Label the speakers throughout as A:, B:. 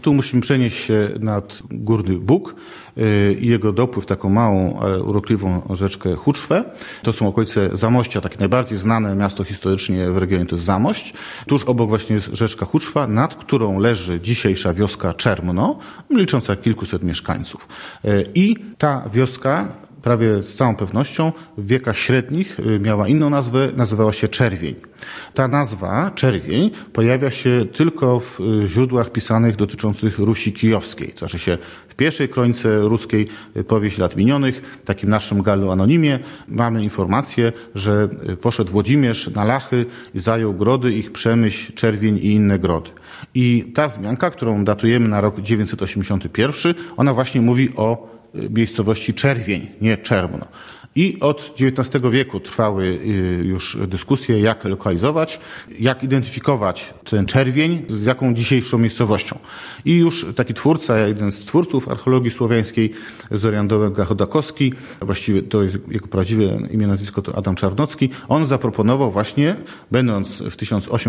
A: Tu musimy przenieść się nad Górny Bóg i jego dopływ, taką małą, ale urokliwą rzeczkę Huczwę. To są okolice Zamościa, takie najbardziej znane miasto historycznie w regionie to jest Zamość. Tuż obok właśnie jest rzeczka Huczwa, nad którą leży dzisiejsza wioska Czermno, licząca kilkuset mieszkańców. I ta wioska prawie z całą pewnością w wiekach średnich miała inną nazwę, nazywała się Czerwień. Ta nazwa Czerwień pojawia się tylko w źródłach pisanych dotyczących Rusi Kijowskiej. To znaczy się w pierwszej kronice ruskiej Powieść lat minionych, w takim naszym Gallu Anonimie, mamy informację, że poszedł Włodzimierz na Lachy i zajął grody, ich Przemyśl, Czerwień i inne grody. I ta wzmianka, którą datujemy na rok 981, ona właśnie mówi o miejscowości Czerwień, nie Czermno. I od XIX wieku trwały już dyskusje, jak lokalizować, jak identyfikować ten czerwień z jaką dzisiejszą miejscowością. I już taki twórca, jeden z twórców archeologii słowiańskiej, Zorian Dołek-Chodakowski, właściwie to jest jego prawdziwe imię, nazwisko to Adam Czarnocki, on zaproponował właśnie, będąc w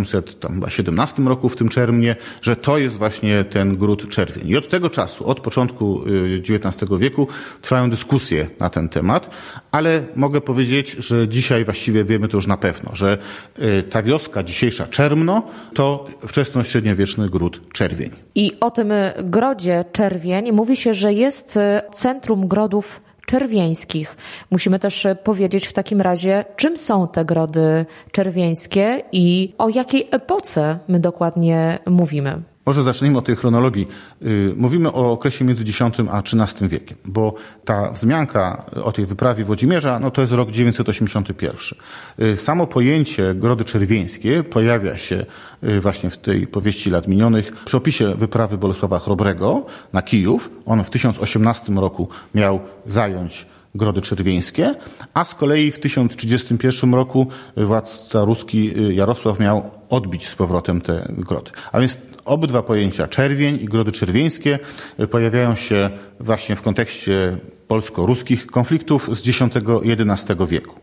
A: 1817 roku w tym Czermnie, że to jest właśnie ten gród Czerwień. I od tego czasu, od początku XIX wieku trwają dyskusje na ten temat, ale mogę powiedzieć, że dzisiaj właściwie wiemy to już na pewno, że ta wioska dzisiejsza Czermno to wczesnośredniowieczny gród Czerwień.
B: I o tym grodzie Czerwień mówi się, że jest centrum grodów czerwieńskich. Musimy też powiedzieć w takim razie, czym są te grody czerwieńskie i o jakiej epoce my dokładnie mówimy.
A: Może zacznijmy od tej chronologii. Mówimy o okresie między X a XIII wiekiem, bo ta wzmianka o tej wyprawie Włodzimierza, no to jest rok 981. Samo pojęcie grody czerwieńskie pojawia się właśnie w tej powieści lat minionych przy opisie wyprawy Bolesława Chrobrego na Kijów. On w 1018 roku miał zająć grody czerwieńskie, a z kolei w 1031 roku władca ruski Jarosław miał odbić z powrotem te grody. A więc obydwa pojęcia, czerwień i grody czerwieńskie, pojawiają się właśnie w kontekście polsko-ruskich konfliktów z X-XI wieku.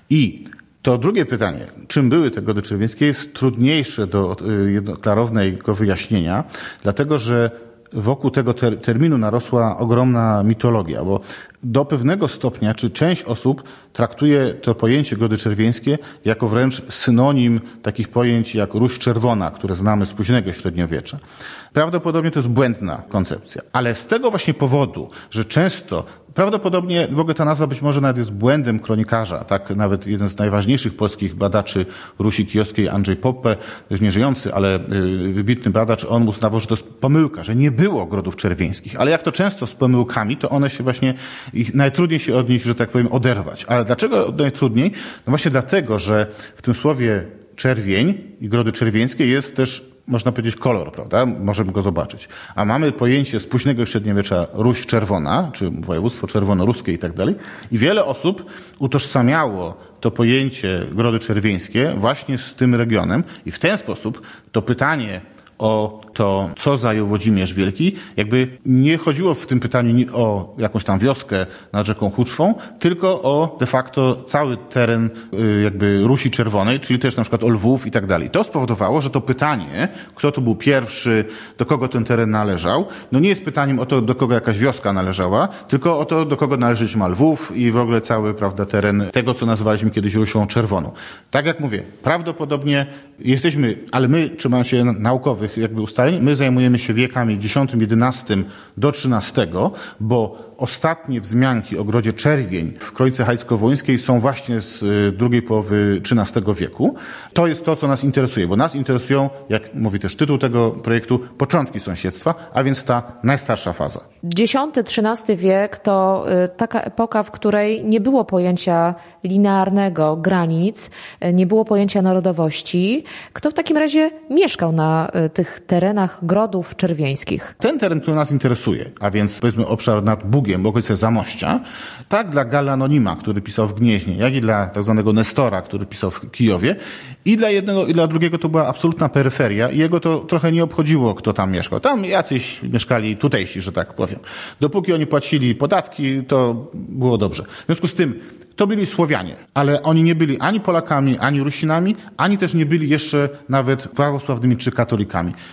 A: I to drugie pytanie, czym były te grody czerwieńskie, jest trudniejsze do klarownego wyjaśnienia, dlatego że wokół tego terminu narosła ogromna mitologia, bo do pewnego stopnia, czy część osób traktuje to pojęcie grody czerwieńskie jako wręcz synonim takich pojęć jak Ruś Czerwona, które znamy z późnego średniowiecza. Prawdopodobnie to jest błędna koncepcja, ale z tego właśnie powodu, że często prawdopodobnie w ogóle ta nazwa być może nawet jest błędem kronikarza, tak? Nawet jeden z najważniejszych polskich badaczy Rusi Kijowskiej, Andrzej Poppe, już nie żyjący, ale wybitny badacz, on uznawał, że to jest pomyłka, że nie było grodów czerwieńskich. Ale jak to często z pomyłkami, to one się właśnie, najtrudniej się od nich, że tak powiem, oderwać. Ale dlaczego najtrudniej? No właśnie dlatego, że w tym słowie czerwień i grody czerwieńskie jest też, można powiedzieć, kolor, prawda? Możemy go zobaczyć. A mamy pojęcie z późnego średniowiecza Ruś Czerwona, czy województwo czerwonoruskie i tak dalej. I wiele osób utożsamiało to pojęcie grody czerwieńskie właśnie z tym regionem i w ten sposób to pytanie o to, co zajął Włodzimierz Wielki, jakby nie chodziło w tym pytaniu o jakąś tam wioskę nad rzeką Huczwą, tylko o de facto cały teren jakby Rusi Czerwonej, czyli też na przykład o Lwów i tak dalej. To spowodowało, że to pytanie, kto tu był pierwszy, do kogo ten teren należał, no nie jest pytaniem o to, do kogo jakaś wioska należała, tylko o to, do kogo należeć ma Lwów i w ogóle cały, prawda, teren tego, co nazywaliśmy kiedyś Rusią Czerwoną. Tak jak mówię, prawdopodobnie jesteśmy, ale my trzymamy się naukowych jakby ustaleń, my zajmujemy się wiekami X, XI do XIII, bo ostatnie wzmianki o grodzie Czerwień w kronice hajcko-wołyńskiej są właśnie z drugiej połowy XIII wieku. To jest to, co nas interesuje, bo nas interesują, jak mówi też tytuł tego projektu, początki sąsiedztwa, a więc ta najstarsza faza.
B: X-XIII wiek to taka epoka, w której nie było pojęcia linearnego, granic, nie było pojęcia narodowości. Kto w takim razie mieszkał na tych terenach grodów czerwieńskich?
A: Ten teren, który nas interesuje, a więc powiedzmy obszar nad Bugiem, okolice Zamościa, tak dla Galla Anonima, który pisał w Gnieźnie, jak i dla tak zwanego Nestora, który pisał w Kijowie, i dla jednego, i dla drugiego to była absolutna peryferia i jego to trochę nie obchodziło, kto tam mieszkał. Tam jacyś mieszkali tutejsi, że tak powiem. Dopóki oni płacili podatki, to było dobrze. W związku z tym to byli Słowianie, ale oni nie byli ani Polakami, ani Rusinami, ani też nie byli jeszcze nawet prawosławnymi czy katolikami.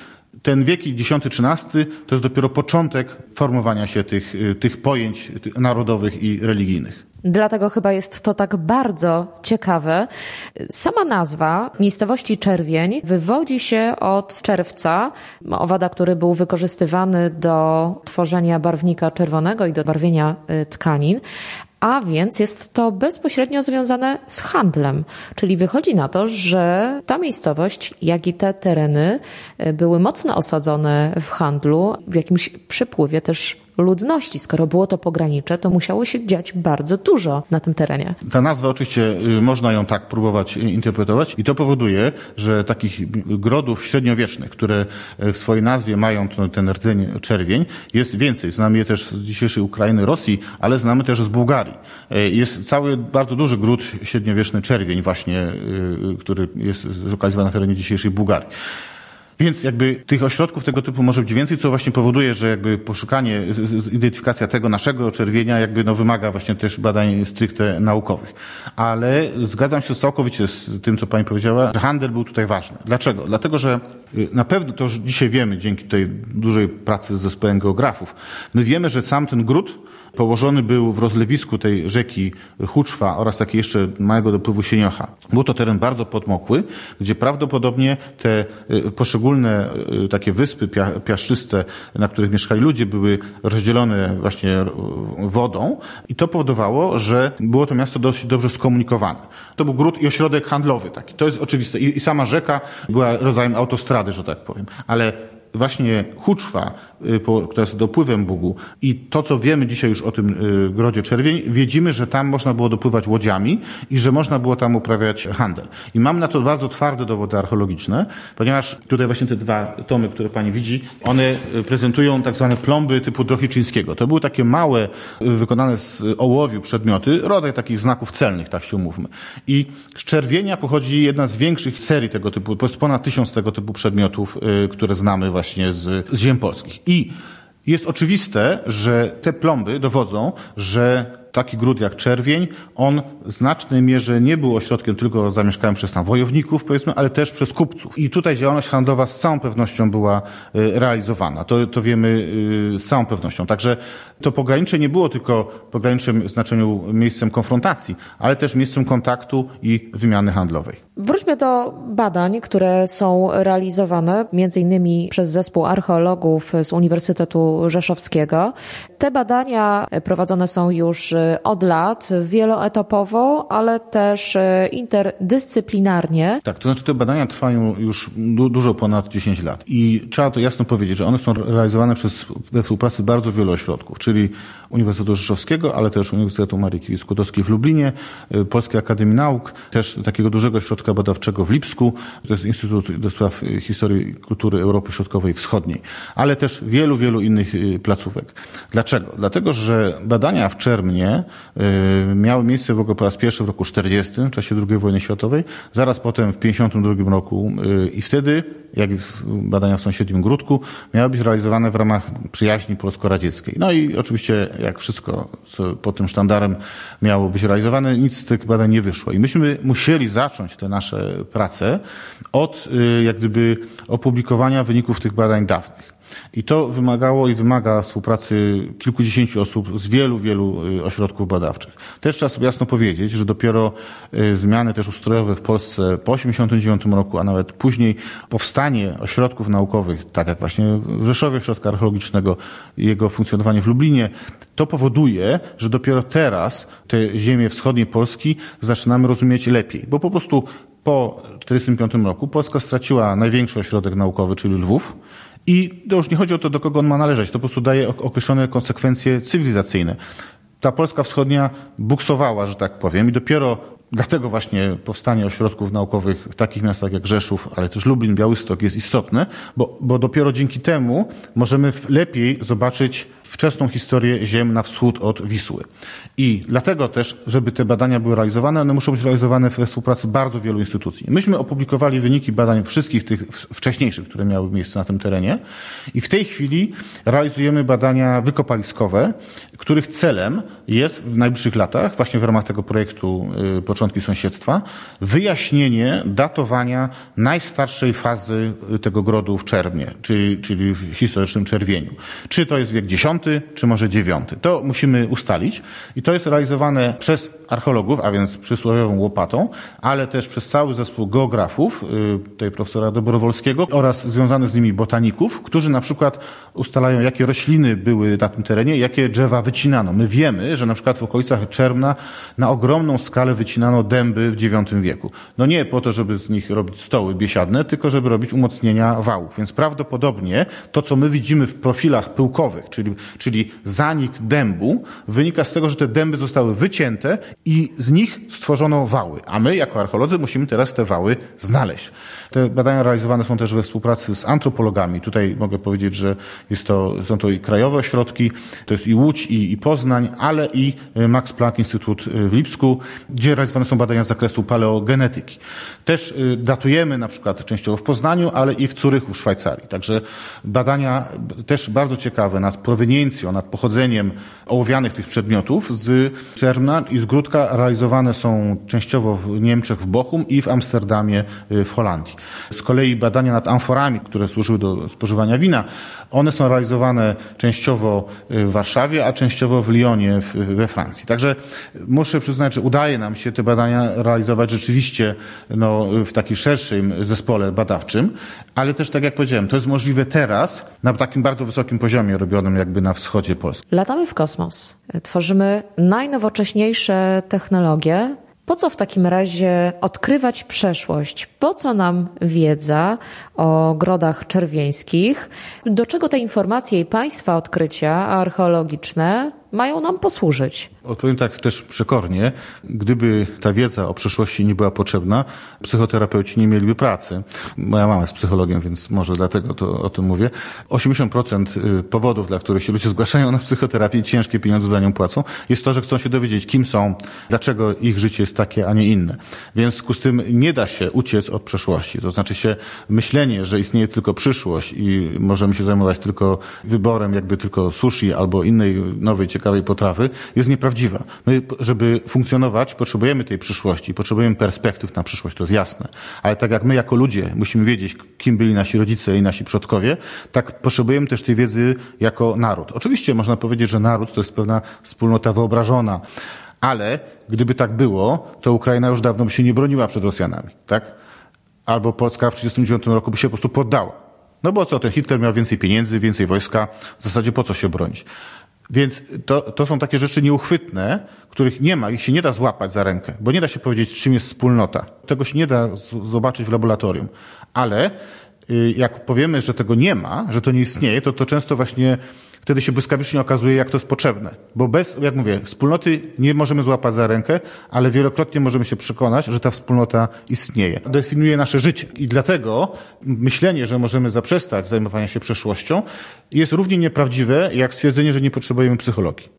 A: ten wieki X-XIII to jest dopiero początek formowania się tych pojęć narodowych i religijnych.
B: Dlatego chyba jest to tak bardzo ciekawe. Sama nazwa miejscowości Czerwień wywodzi się od czerwca, owada, który był wykorzystywany do tworzenia barwnika czerwonego i do barwienia tkanin. A więc jest to bezpośrednio związane z handlem. Czyli wychodzi na to, że ta miejscowość, jak i te tereny były mocno osadzone w handlu, w jakimś przepływie też ludności. Skoro było to pogranicze, to musiało się dziać bardzo dużo na tym terenie.
A: Ta nazwa oczywiście można ją tak próbować interpretować i to powoduje, że takich grodów średniowiecznych, które w swojej nazwie mają ten rdzeń czerwień, jest więcej. Znamy je też z dzisiejszej Ukrainy, Rosji, ale znamy też z Bułgarii. Jest cały bardzo duży gród średniowieczny czerwień właśnie, który jest zlokalizowany na terenie dzisiejszej Bułgarii. Więc jakby tych ośrodków tego typu może być więcej, co właśnie powoduje, że jakby poszukanie, identyfikacja tego naszego czerwienia jakby wymaga właśnie też badań stricte naukowych. Ale zgadzam się całkowicie z tym, co pani powiedziała, że handel był tutaj ważny. Dlaczego? Dlatego, że na pewno to już dzisiaj wiemy, dzięki tej dużej pracy z zespołem geografów, my wiemy, że sam ten gród położony był w rozlewisku tej rzeki Huczwa oraz takiej jeszcze małego dopływu Sieniocha. Był to teren bardzo podmokły, gdzie prawdopodobnie te poszczególne takie wyspy piaszczyste, na których mieszkali ludzie, były rozdzielone właśnie wodą i to powodowało, że było to miasto dosyć dobrze skomunikowane. To był gród i ośrodek handlowy taki. To jest oczywiste. I sama rzeka była rodzajem autostrady, że tak powiem. Ale właśnie Huczwa, która jest dopływem Bugu i to, co wiemy dzisiaj już o tym grodzie czerwień, widzimy, że tam można było dopływać łodziami i że można było tam uprawiać handel. I mam na to bardzo twarde dowody archeologiczne, ponieważ tutaj właśnie te dwa tomy, które pani widzi, one prezentują tak zwane plomby typu Drohiczyńskiego. To były takie małe, wykonane z ołowiu przedmioty, rodzaj takich znaków celnych, tak się umówmy. I z czerwienia pochodzi jedna z większych serii tego typu, to jest ponad 1000 tego typu przedmiotów, które znamy właśnie z ziem polskich. I jest oczywiste, że te plomby dowodzą, że taki gród jak Czerwień, on w znacznej mierze nie był ośrodkiem tylko zamieszkałym przez tam wojowników, powiedzmy, ale też przez kupców. I tutaj działalność handlowa z całą pewnością była realizowana. To wiemy z całą pewnością. Także to pogranicze nie było tylko pograniczem w znaczeniu miejscem konfrontacji, ale też miejscem kontaktu i wymiany handlowej.
B: Wróćmy do badań, które są realizowane między innymi przez zespół archeologów z Uniwersytetu Rzeszowskiego. Te badania prowadzone są już od lat, wieloetapowo, ale też interdyscyplinarnie.
A: Tak, to znaczy te badania trwają już dużo ponad 10 lat i trzeba to jasno powiedzieć, że one są realizowane we współpracy bardzo wielu ośrodków, czyli Uniwersytetu Rzeszowskiego, ale też Uniwersytetu Marii Curie-Skłodowskiej w Lublinie, Polskiej Akademii Nauk, też takiego dużego ośrodka badawczego w Lipsku, to jest Instytut do Spraw Historii i Kultury Europy Środkowej i Wschodniej, ale też wielu innych placówek. Dlaczego? Dlatego, że badania w Czermnie miały miejsce w ogóle po raz pierwszy w roku 40, w czasie II wojny światowej, zaraz potem w 52 roku i wtedy, jak i badania w sąsiednim Gródku, miały być realizowane w ramach przyjaźni polsko-radzieckiej. No i oczywiście, jak wszystko, co pod tym sztandarem miało być realizowane, nic z tych badań nie wyszło. I myśmy musieli zacząć te nasze prace od, jak gdyby, opublikowania wyników tych badań dawnych. I to wymagało i wymaga współpracy kilkudziesięciu osób z wielu ośrodków badawczych. Też trzeba sobie jasno powiedzieć, że dopiero zmiany też ustrojowe w Polsce po 1989 roku, a nawet później powstanie ośrodków naukowych, tak jak właśnie w Rzeszowie Ośrodka Archeologicznego, jego funkcjonowanie w Lublinie, to powoduje, że dopiero teraz te ziemie wschodniej Polski zaczynamy rozumieć lepiej, bo po prostu po 1945 roku Polska straciła największy ośrodek naukowy, czyli Lwów. I to już nie chodzi o to, do kogo on ma należeć. To po prostu daje określone konsekwencje cywilizacyjne. Ta Polska wschodnia buksowała, że tak powiem, i dopiero dlatego właśnie powstanie ośrodków naukowych w takich miastach jak Rzeszów, ale też Lublin, Białystok jest istotne, bo dopiero dzięki temu możemy lepiej zobaczyć w wczesną historię ziem na wschód od Wisły. I dlatego też, żeby te badania były realizowane, one muszą być realizowane we współpracy bardzo wielu instytucji. Myśmy opublikowali wyniki badań wszystkich tych wcześniejszych, które miały miejsce na tym terenie i w tej chwili realizujemy badania wykopaliskowe, których celem jest w najbliższych latach, właśnie w ramach tego projektu Początki Sąsiedztwa, wyjaśnienie datowania najstarszej fazy tego grodu w Czermnie, czyli w historycznym Czerwieniu. Czy to jest wiek X, czy może IX. To musimy ustalić i to jest realizowane przez archeologów, a więc przysłowiową łopatą, ale też przez cały zespół geografów, tutaj profesora Dobrowolskiego oraz związanych z nimi botaników, którzy na przykład ustalają, jakie rośliny były na tym terenie, jakie drzewa wycinano. My wiemy, że na przykład w okolicach Czermna na ogromną skalę wycinano dęby w IX wieku. No nie po to, żeby z nich robić stoły biesiadne, tylko żeby robić umocnienia wałów. Więc prawdopodobnie to, co my widzimy w profilach pyłkowych, czyli zanik dębu, wynika z tego, że te dęby zostały wycięte i z nich stworzono wały. A my, jako archeolodzy, musimy teraz te wały znaleźć. Te badania realizowane są też we współpracy z antropologami. Tutaj mogę powiedzieć, że są to i krajowe ośrodki, to jest i Łódź, i Poznań, ale i Max Planck Instytut w Lipsku, gdzie realizowane są badania z zakresu paleogenetyki. Też datujemy na przykład częściowo w Poznaniu, ale i w Zurychu w Szwajcarii. Także badania też bardzo ciekawe nad proweniencją, nad pochodzeniem ołowianych tych przedmiotów z Czermna i z Gródka realizowane są częściowo w Niemczech, w Bochum i w Amsterdamie w Holandii. Z kolei badania nad amforami, które służyły do spożywania wina, one są realizowane częściowo w Warszawie, a częściowo w Lyonie we Francji. Także muszę przyznać, że udaje nam się te badania realizować rzeczywiście w takim szerszym zespole badawczym, ale też, tak jak powiedziałem, to jest możliwe teraz na takim bardzo wysokim poziomie robionym jakby na wschodzie Polski.
B: Latamy w kosmos. Tworzymy najnowocześniejsze technologie. Po co w takim razie odkrywać przeszłość? Po co nam wiedza o grodach czerwieńskich? Do czego te informacje i państwa odkrycia archeologiczne mają nam posłużyć?
A: Odpowiem tak też przekornie. Gdyby ta wiedza o przeszłości nie była potrzebna, psychoterapeuci nie mieliby pracy. Moja mama jest psychologiem, więc może dlatego o tym mówię. 80% powodów, dla których się ludzie zgłaszają na psychoterapię, ciężkie pieniądze za nią płacą, jest to, że chcą się dowiedzieć, kim są, dlaczego ich życie jest takie, a nie inne. W związku z tym nie da się uciec od przeszłości. To znaczy myślenie, że istnieje tylko przyszłość i możemy się zajmować tylko wyborem jakby tylko sushi albo innej nowej, ciekawej potrawy, jest nieprawdziwa. My, żeby funkcjonować, potrzebujemy tej przyszłości, potrzebujemy perspektyw na przyszłość, to jest jasne. Ale tak jak my jako ludzie musimy wiedzieć, kim byli nasi rodzice i nasi przodkowie, tak potrzebujemy też tej wiedzy jako naród. Oczywiście można powiedzieć, że naród to jest pewna wspólnota wyobrażona, ale gdyby tak było, to Ukraina już dawno by się nie broniła przed Rosjanami, tak? Albo Polska w 1939 roku by się po prostu poddała. No bo co, ten Hitler miał więcej pieniędzy, więcej wojska, w zasadzie po co się bronić? Więc to są takie rzeczy nieuchwytne, których nie ma, ich się nie da złapać za rękę, bo nie da się powiedzieć, czym jest wspólnota. Tego się nie da zobaczyć w laboratorium. Ale jak powiemy, że tego nie ma, że to nie istnieje, to często właśnie wtedy się błyskawicznie okazuje, jak to jest potrzebne. Bo bez, jak mówię, wspólnoty nie możemy złapać za rękę, ale wielokrotnie możemy się przekonać, że ta wspólnota istnieje. Definiuje nasze życie. I dlatego myślenie, że możemy zaprzestać zajmowania się przeszłością, jest równie nieprawdziwe, jak stwierdzenie, że nie potrzebujemy psychologii.